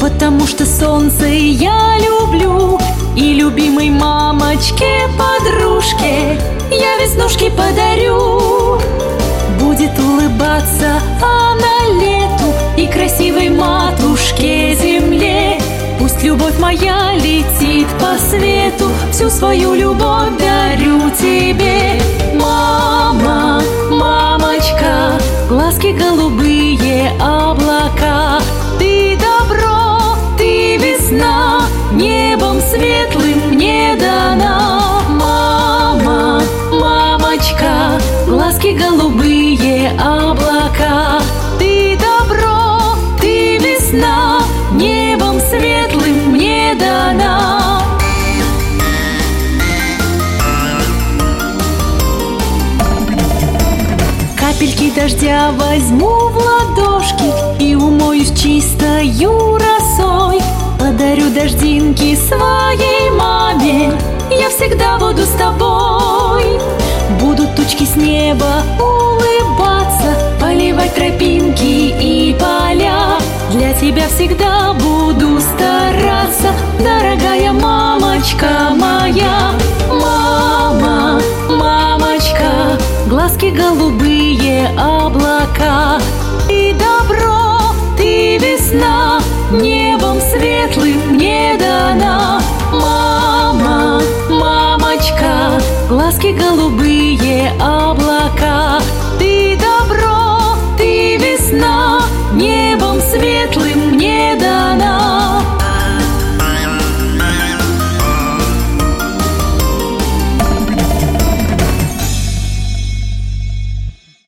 Потому что солнце я люблю, и любимой мамочке, подружке я веснушки подарю. Будет улыбаться она лету и красивой матушке земле. Пусть любовь моя летит по свету, всю свою любовь дарю тебе. Мама, мамочка, глазки голубые, облака. Ты добро, ты весна, небом светлым мне дана. Мама, мамочка, глазки голубые, облака. Ты добро, ты весна, небом светлым мне дана. Капельки дождя возьму в ладошки и умоюсь чистою росой. Подарю дождинки своей маме, я всегда буду с тобой. Будут тучки с неба улыбаться, поливать тропинки и поля. Для тебя всегда буду стараться, дорогая мамочка моя. Мама, мамочка, глазки голубые, облака. Ты добро, ты весна, небом светлым мне дана. Мама, мамочка, глазки голубые, облака.